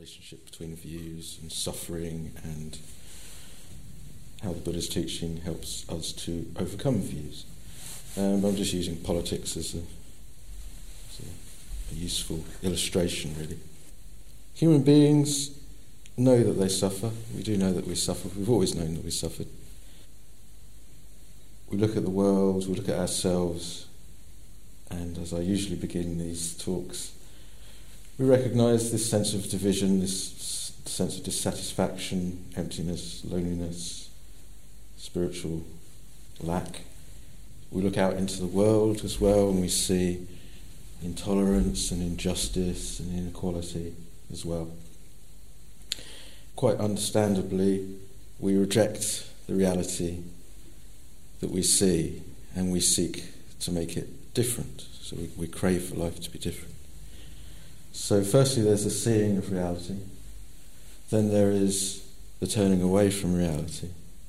relationship between views and suffering, and how the Buddha's teaching helps us to overcome views. I'm just using politics as a useful illustration, really. Human beings know that they suffer. We do know that we suffer. We've always known that we suffered. We look at the world, we look at ourselves, and as I usually begin these talks, we recognise this sense of division, this sense of dissatisfaction, emptiness, loneliness, spiritual lack. We look out into the world as well, and we see intolerance and injustice and inequality as well. Quite understandably, we reject the reality that we see, and we seek to make it different. So we crave for life to be different. So firstly, there's the seeing of reality. Then there is the turning away from reality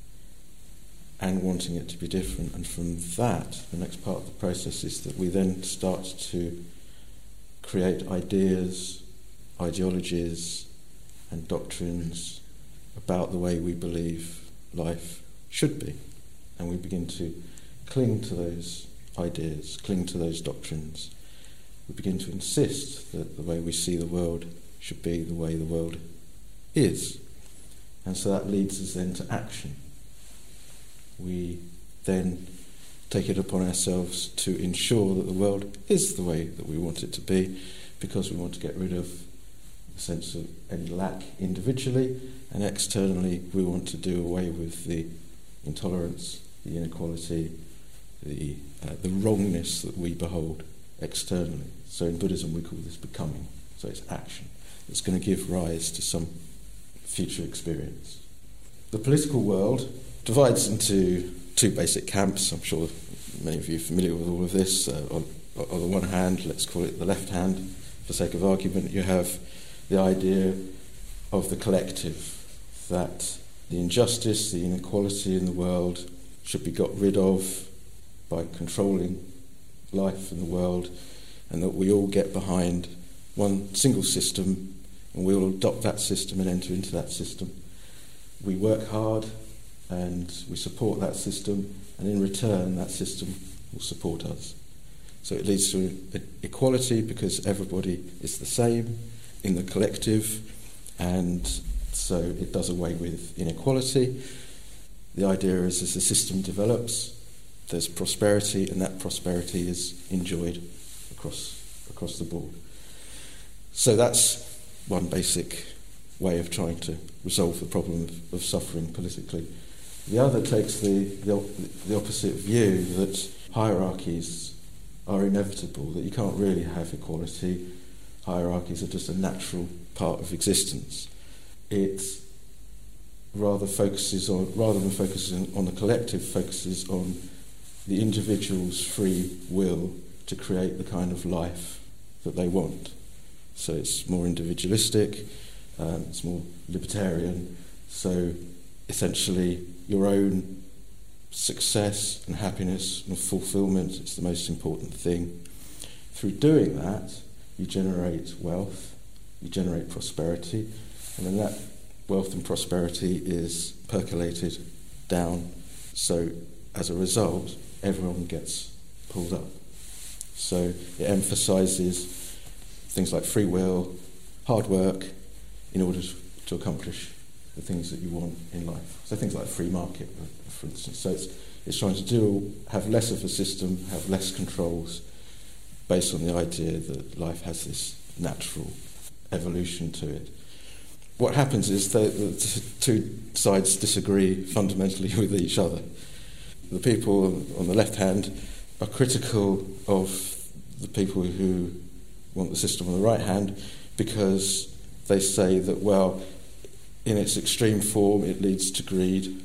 and wanting it to be different. And from that, the next part of the process is that we then start to create ideas, ideologies, and doctrines about the way we believe life should be. And we begin to cling to those ideas, cling to those doctrines. We begin to insist that the way we see the world should be the way the world is. And so that leads us then to action. We then take it upon ourselves to ensure that the world is the way that we want it to be, because we want to get rid of the sense of any lack individually, and externally we want to do away with the intolerance, the inequality, the wrongness that we behold externally. So in Buddhism we call this becoming. So it's action that's going to give rise to some future experience. The political world divides into two basic camps. I'm sure many of you are familiar with all of this. On the one hand, let's call it the left hand, for sake of argument, you have the idea of the collective, that the injustice, the inequality in the world should be got rid of by controlling life in the world, and that we all get behind one single system and we all adopt that system and enter into that system. We work hard and we support that system, and in return that system will support us. So it leads to equality because everybody is the same in the collective, and so it does away with inequality. The idea is, as the system develops, there's prosperity, and that prosperity is enjoyed across the board. So that's one basic way of trying to resolve the problem of suffering politically. The other takes the opposite view, that hierarchies are inevitable, that you can't really have equality. Hierarchies are just a natural part of existence. It rather than focusing on the collective, focuses on the individual's free will to create the kind of life that they want. So it's more individualistic, it's more libertarian. So essentially your own success and happiness and fulfillment is the most important thing. Through doing that, you generate wealth, you generate prosperity, and then that wealth and prosperity is percolated down. So as a result, everyone gets pulled up. So it emphasises things like free will, hard work, in order to accomplish the things that you want in life. So things like free market, for instance. So it's trying to have less of a system, have less controls, based on the idea that life has this natural evolution to it. What happens is that the two sides disagree fundamentally with each other. The people on the left hand are critical of the people who want the system on the right hand, because they say that, well, in its extreme form it leads to greed,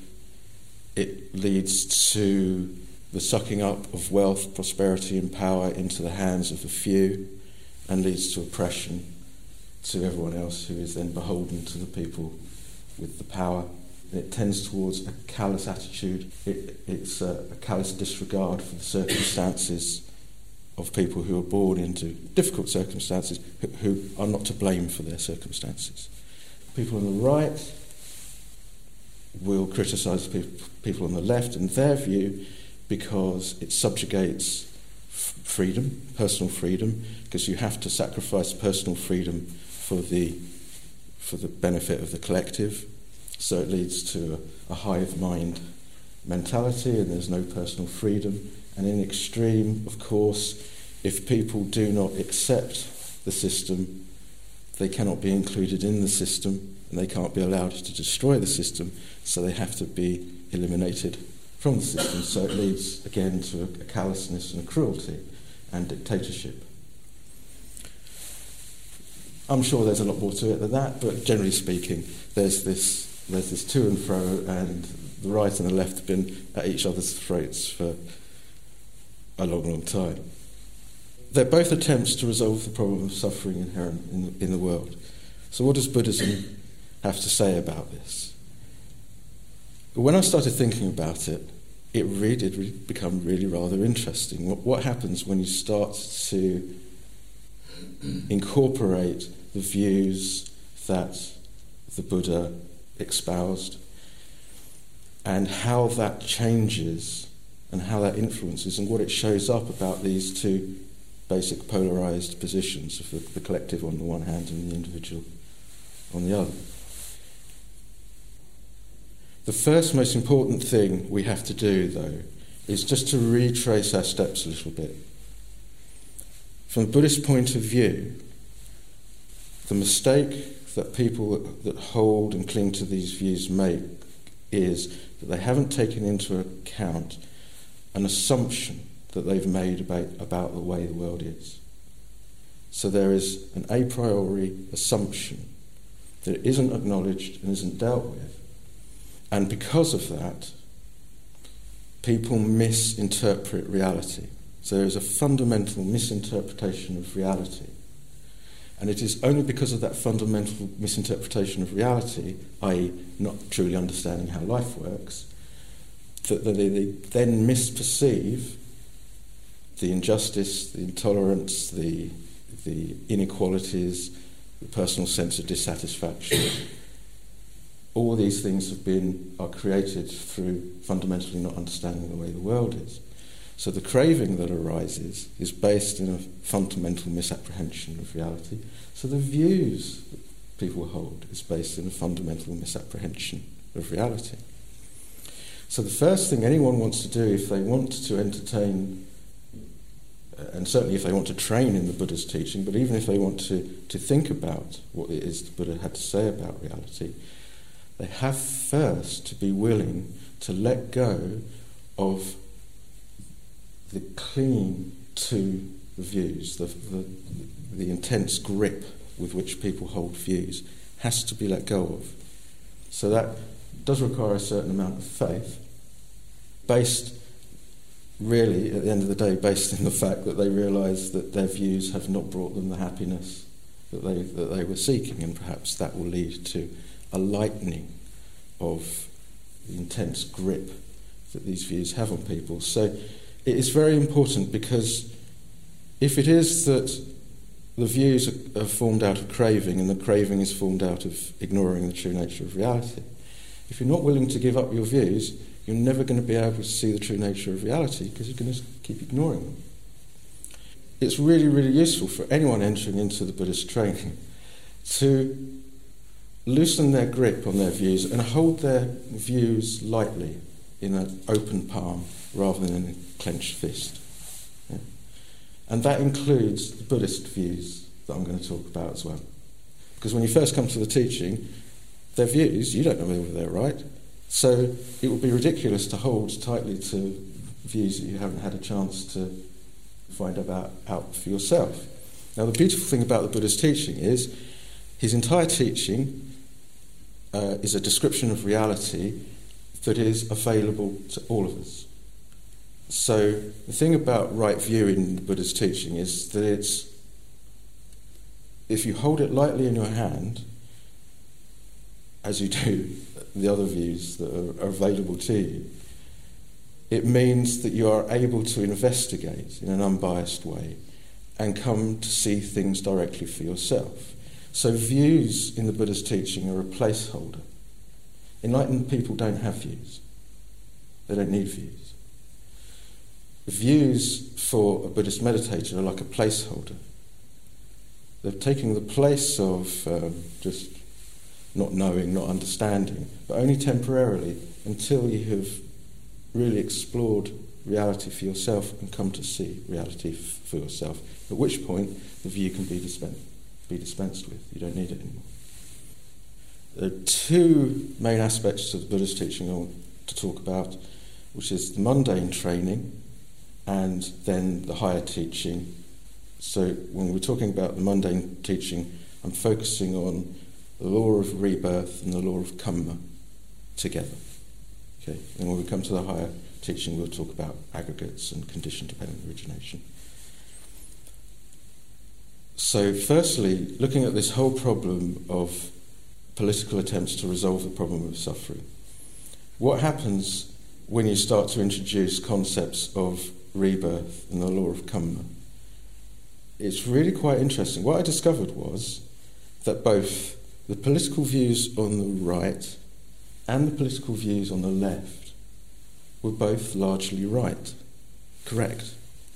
it leads to the sucking up of wealth, prosperity and power into the hands of a few, and leads to oppression to everyone else, who is then beholden to the people with the power. It tends towards a callous attitude. It's a callous disregard for the circumstances of people who are born into difficult circumstances who are not to blame for their circumstances. People on the right will criticise people on the left and their view because it subjugates freedom, personal freedom, because you have to sacrifice personal freedom for the benefit of the collective. So it leads to a hive mind mentality, and there's no personal freedom. And in extreme, of course, if people do not accept the system, they cannot be included in the system, and they can't be allowed to destroy the system, so they have to be eliminated from the system. So it leads again to a callousness and a cruelty and dictatorship. I'm sure there's a lot more to it than that, but generally speaking, there's this to and fro, and the right and the left have been at each other's throats for a long, long time. They're both attempts to resolve the problem of suffering inherent in the world. So what does Buddhism have to say about this? When I started thinking about it, it really did become really rather interesting. What happens when you start to incorporate the views that the Buddha espoused, and how that changes and how that influences and what it shows up about these two basic polarised positions of the collective on the one hand and the individual on the other. The first most important thing we have to do, though, is just to retrace our steps a little bit. From a Buddhist point of view, the mistake that people that hold and cling to these views make is that they haven't taken into account an assumption that they've made about the way the world is. So there is an a priori assumption that isn't acknowledged and isn't dealt with. And because of that, people misinterpret reality. So there is a fundamental misinterpretation of reality. And it is only because of that fundamental misinterpretation of reality, i.e. not truly understanding how life works, that they then misperceive the injustice, the intolerance, the inequalities, the personal sense of dissatisfaction. All these things are created through fundamentally not understanding the way the world is. So the craving that arises is based in a fundamental misapprehension of reality. So the views that people hold is based in a fundamental misapprehension of reality. So the first thing anyone wants to do if they want to entertain, and certainly if they want to train in the Buddha's teaching, but even if they want to think about what it is the Buddha had to say about reality, they have first to be willing to let go of the clinging to the views, the intense grip with which people hold views, has to be let go of. So that does require a certain amount of faith, based really, at the end of the day, based in the fact that they realise that their views have not brought them the happiness that they were seeking, and perhaps that will lead to a lightening of the intense grip that these views have on people. So it is very important, because if it is that the views are formed out of craving, and the craving is formed out of ignoring the true nature of reality, if you're not willing to give up your views, you're never going to be able to see the true nature of reality, because you're going to keep ignoring them. It's really, really useful for anyone entering into the Buddhist training to loosen their grip on their views and hold their views lightly in an open palm rather than in a clenched fist. Yeah. And that includes the Buddhist views that I'm going to talk about as well. Because when you first come to the teaching, their views, you don't know whether they're right. So it would be ridiculous to hold tightly to views that you haven't had a chance to find out for yourself. Now, the beautiful thing about the Buddha's teaching is his entire teaching is a description of reality that is available to all of us. So the thing about right view in the Buddha's teaching is that it's, if you hold it lightly in your hand, as you do the other views that are available to you, It means that you are able to investigate in an unbiased way and come to see things directly for yourself. So views in the Buddha's teaching are a placeholder. Enlightened people don't have views. They don't need views. The views for a Buddhist meditator are like a placeholder. They're taking the place of just not knowing, not understanding, but only temporarily until you have really explored reality for yourself and come to see reality for yourself, at which point the view can be dispensed with. You don't need it anymore. There are two main aspects of the Buddha's teaching I want to talk about, which is the mundane training and then the higher teaching. So when we're talking about the mundane teaching, I'm focusing on the law of rebirth and the law of karma together. Okay? And when we come to the higher teaching, we'll talk about aggregates and condition-dependent origination. So firstly, looking at this whole problem of political attempts to resolve the problem of suffering, what happens when you start to introduce concepts of rebirth and the law of karma? It's really quite interesting. What I discovered was that both the political views on the right and the political views on the left were both largely right, correct.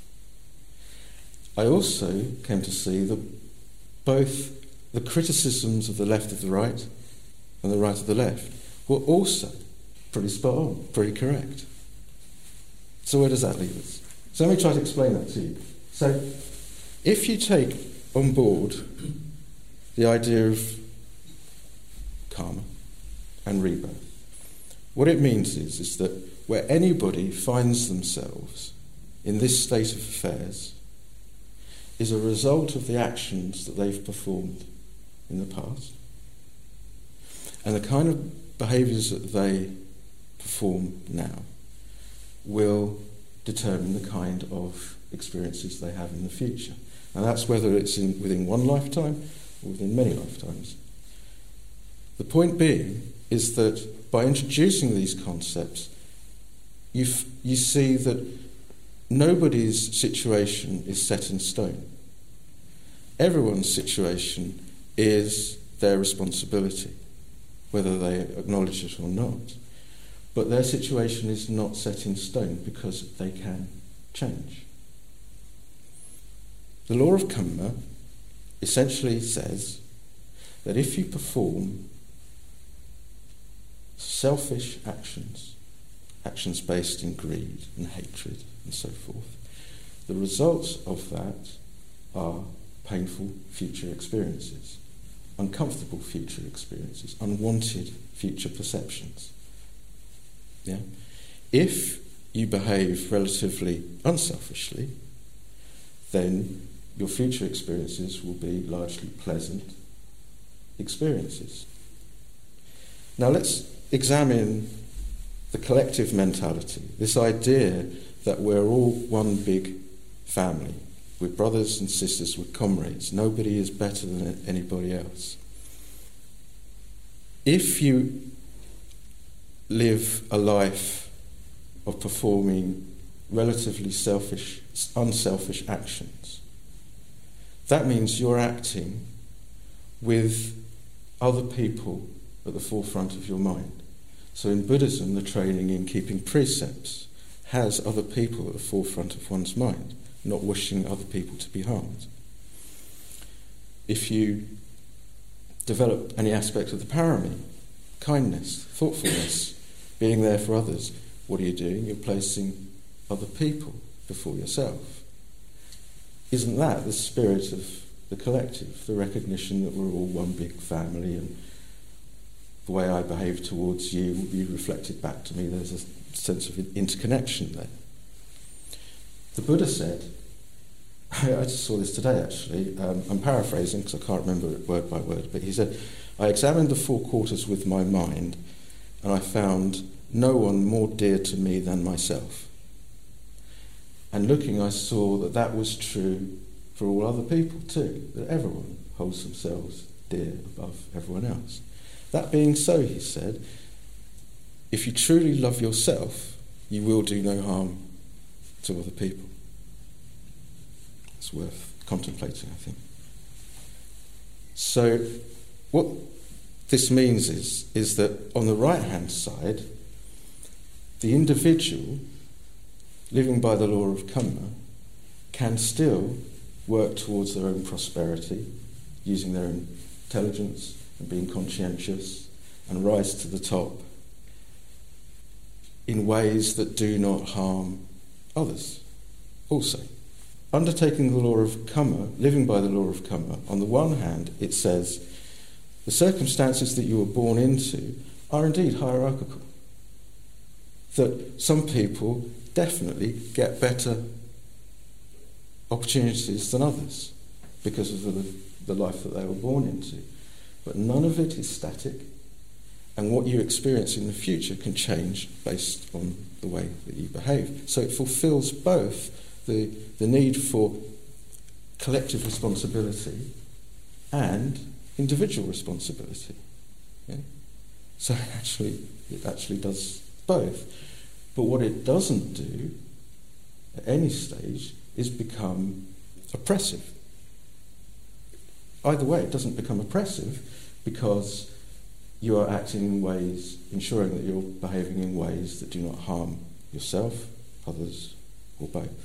I also came to see that both the criticisms of the left of the right and the right of the left were also pretty spot on, pretty correct. So where does that leave us? So let me try to explain that to you. So if you take on board the idea of karma and rebirth, what it means is that where anybody finds themselves in this state of affairs is a result of the actions that they've performed in the past, and the kind of behaviours that they perform now will determine the kind of experiences they have in the future. And that's whether it's within one lifetime or within many lifetimes. The point being is that by introducing these concepts, you see that nobody's situation is set in stone. Everyone's situation is their responsibility, whether they acknowledge it or not. But their situation is not set in stone because they can change. The law of karma essentially says that if you perform selfish actions, actions based in greed and hatred and so forth, the results of that are painful future experiences, uncomfortable future experiences, unwanted future perceptions. Yeah? If you behave relatively unselfishly, then your future experiences will be largely pleasant experiences. Now let's examine the collective mentality, this idea that we're all one big family. We're brothers and sisters, we're comrades. Nobody is better than anybody else. If you live a life of performing relatively unselfish actions, that means you're acting with other people at the forefront of your mind. So in Buddhism, the training in keeping precepts has other people at the forefront of one's mind, not wishing other people to be harmed. If you develop any aspect of the parami, kindness, thoughtfulness, being there for others, what are you doing? You're placing other people before yourself. Isn't that the spirit of the collective, the recognition that we're all one big family, and the way I behave towards you will be reflected back to me? There's a sense of interconnection there. The Buddha said, I just saw this today actually, I'm paraphrasing because I can't remember it word by word, but he said, I examined the four quarters with my mind and I found no one more dear to me than myself. And looking, I saw that that was true for all other people too, that everyone holds themselves dear above everyone else. That being so, he said, if you truly love yourself, you will do no harm to other people. It's worth contemplating, I think. So what this means is that on the right-hand side, the individual living by the law of karma can still work towards their own prosperity, using their intelligence and being conscientious, and rise to the top in ways that do not harm others. Also, undertaking the law of karma, living by the law of karma, on the one hand, it says the circumstances that you were born into are indeed hierarchical. That some people definitely get better opportunities than others because of the life that they were born into. But none of it is static, and what you experience in the future can change based on the way that you behave. So it fulfills both the need for collective responsibility and individual responsibility. Yeah? So it actually does both. But what it doesn't do at any stage is become oppressive. Either way, it doesn't become oppressive because you are acting in ways, ensuring that you're behaving in ways that do not harm yourself, others, or both.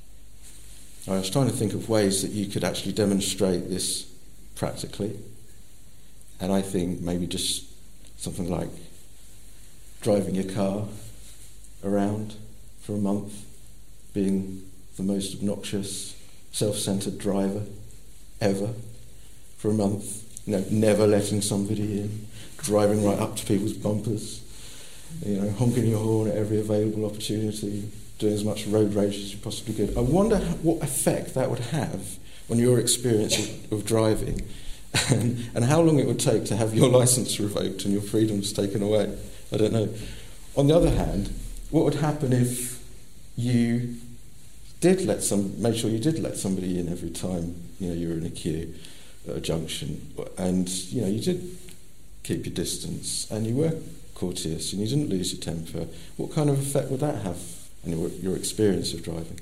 I was trying to think of ways that you could actually demonstrate this practically, and I think maybe just something like driving your car around for a month, being the most obnoxious, self-centered driver ever for a month, never letting somebody in, driving right up to people's bumpers, honking your horn at every available opportunity, doing as much road rage as you possibly could. I wonder what effect that would have on your experience of driving and how long it would take to have your licence revoked and your freedoms taken away. I don't know. On the other hand, what would happen if you did make sure you did let somebody in every time you were in a queue at a junction, and you did keep your distance and you were courteous and you didn't lose your temper? What kind of effect would that have on your experience of driving?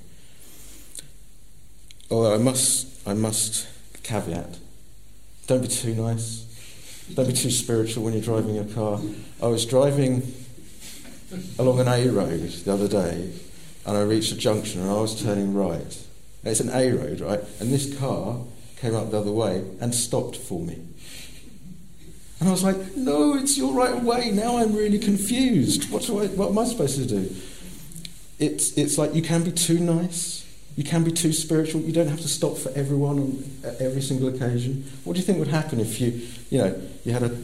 Although I must caveat, don't be too nice, don't be too spiritual when you're driving your car. I was driving along an A road the other day, and I reached a junction and I was turning right. And it's an A road, right? And this car came up the other way and stopped for me. And I was like, no, it's your right of way. Now I'm really confused. What am I supposed to do? It's like you can be too nice, you can be too spiritual. You don't have to stop for everyone at every single occasion. What do you think would happen if you had a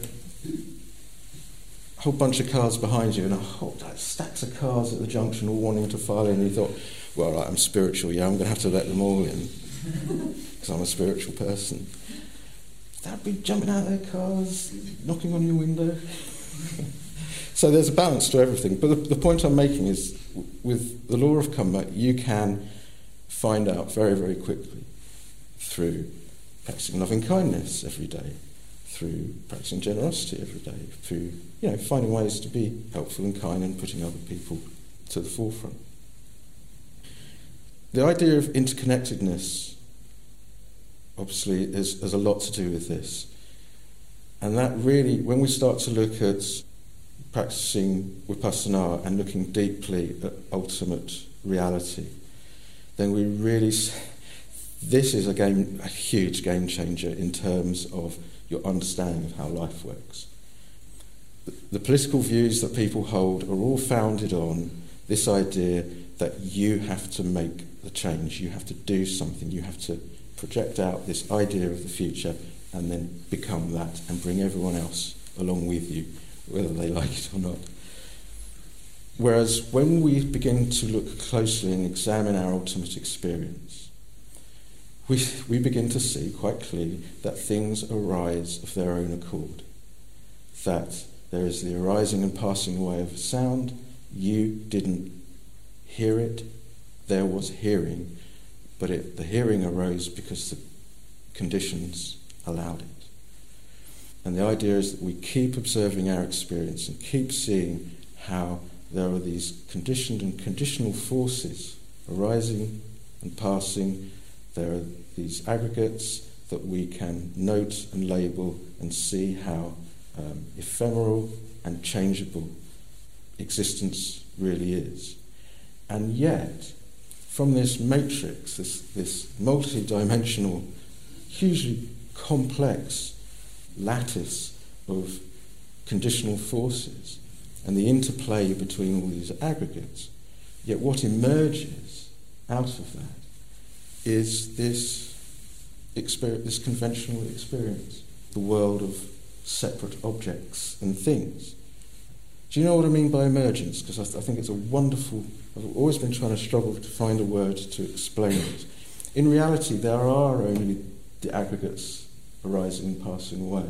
whole bunch of cars behind you and a whole stacks of cars at the junction all wanting to file in, and you thought, well, right, I'm spiritual, I'm going to have to let them all in because I'm a spiritual person. They'd be jumping out of their cars, knocking on your window. So there's a balance to everything. But the point I'm making is, with the law of karma, you can find out very, very quickly through practicing loving kindness every day, through practicing generosity every day, through finding ways to be helpful and kind and putting other people to the forefront. The idea of interconnectedness obviously has a lot to do with this. And that really, when we start to look at practicing vipassana and looking deeply at ultimate reality, then we really, this is a huge game changer in terms of your understanding of how life works. The political views that people hold are all founded on this idea that you have to make the change, you have to do something, you have to project out this idea of the future and then become that and bring everyone else along with you, whether they like it or not. Whereas when we begin to look closely and examine our ultimate experience, we begin to see quite clearly that things arise of their own accord, that there is the arising and passing away of a sound. You didn't hear it, there was hearing, but the hearing arose because the conditions allowed it. And the idea is that we keep observing our experience and keep seeing how there are these conditioned and conditional forces arising and passing. There are these aggregates that we can note and label and see how ephemeral and changeable existence really is. And yet, from this matrix, this multi-dimensional, hugely complex lattice of conditional forces and the interplay between all these aggregates, yet what emerges out of that is this conventional experience, the world of separate objects and things. Do you know what I mean by emergence? Because I think it's a wonderful... I've always been trying to struggle to find a word to explain it. In reality, there are only the aggregates arising and passing away.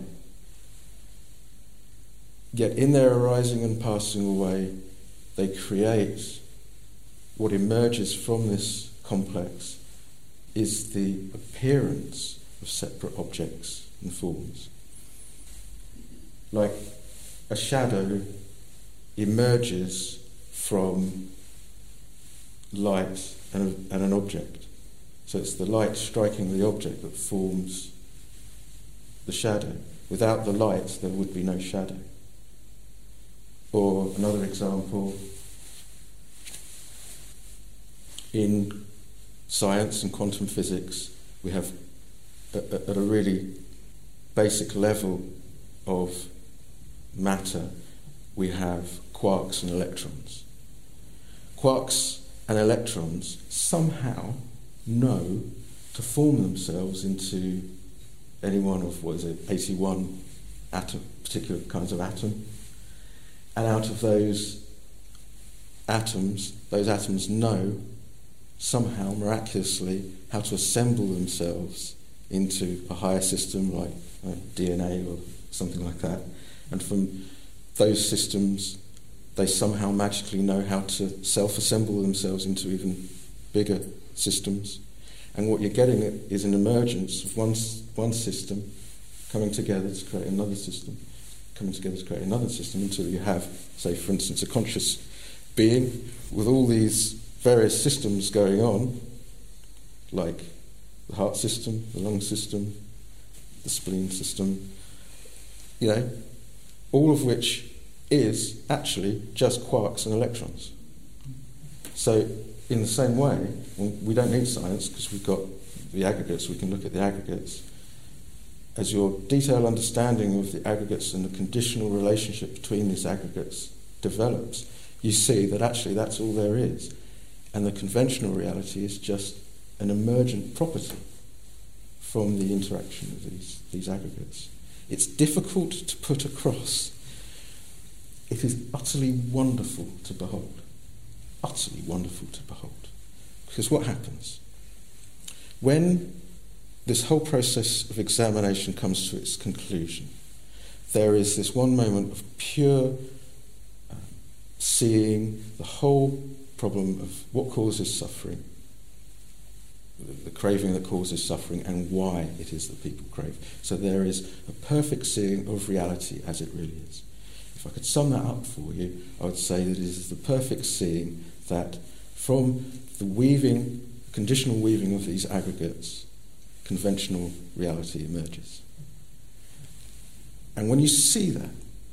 Yet in their arising and passing away, they create what emerges from this complex is the appearance of separate objects and forms. Like a shadow emerges from light and an object. So it's the light striking the object that forms the shadow. Without the light, there would be no shadow. Or another example, in science and quantum physics, we have, at a really basic level of matter, we have quarks and electrons. Quarks and electrons somehow know to form themselves into any one of, 81 particular kinds of atom. And out of those atoms know somehow, miraculously, how to assemble themselves into a higher system like DNA or something like that. And from those systems, they somehow magically know how to self-assemble themselves into even bigger systems. And what you're getting is an emergence of one system coming together to create another system, coming together to create another system, until you have, say, for instance, a conscious being with all these various systems going on, like the heart system, the lung system, the spleen system, all of which is actually just quarks and electrons. So in the same way, we don't need science because we've got the aggregates, we can look at the aggregates. As your detailed understanding of the aggregates and the conditional relationship between these aggregates develops, you see that actually that's all there is. And the conventional reality is just an emergent property from the interaction of these aggregates. It's difficult to put across. It is utterly wonderful to behold. Utterly wonderful to behold. Because what happens? When this whole process of examination comes to its conclusion, there is this one moment of pure seeing the whole problem of what causes suffering, the craving that causes suffering, and why it is that people crave. So there is a perfect seeing of reality as it really is. If I could sum that up for you, I would say that it is the perfect seeing that from the conditional weaving of these aggregates, conventional reality emerges. And when you see that,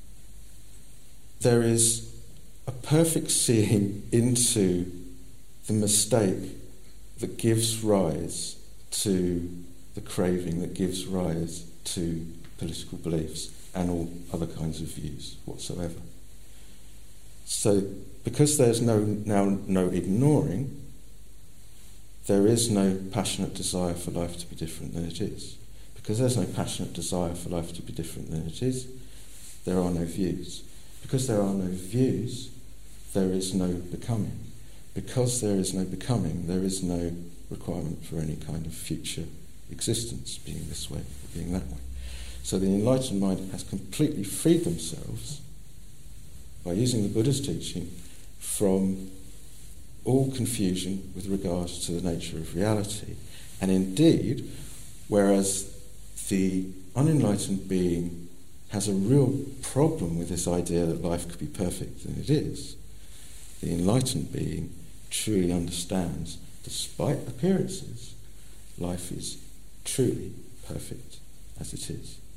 there is a perfect seeing into the mistake that gives rise to the craving, that gives rise to political beliefs and all other kinds of views whatsoever. So, because there's no ignoring, there is no passionate desire for life to be different than it is. Because there's no passionate desire for life to be different than it is, there are no views. Because there are no views, there is no becoming. Because there is no becoming, there is no requirement for any kind of future existence, being this way or being that way. So the enlightened mind has completely freed themselves, by using the Buddha's teaching, from all confusion with regards to the nature of reality. And indeed, whereas the unenlightened being has a real problem with this idea that life could be perfect, and it is, the enlightened being truly understands, despite appearances, life is truly perfect as it is.